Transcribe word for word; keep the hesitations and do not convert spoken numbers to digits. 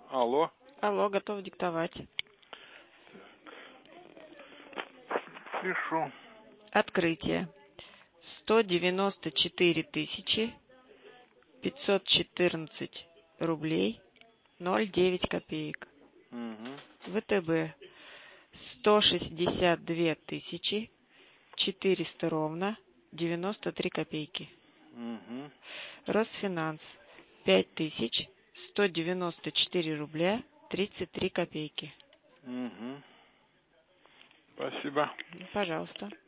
Алло. Алло, готов диктовать. Пишу. Открытие. сто девяносто четыре тысячи пятьсот четырнадцать рублей ноль девять копеек. Угу. ВТБ. сто шестьдесят две тысячи четыреста ровно девяносто три копейки. Угу. Росфинанс. пять тысяч сто девяносто четыре рубля тридцать три копейки. Угу. Спасибо. Пожалуйста.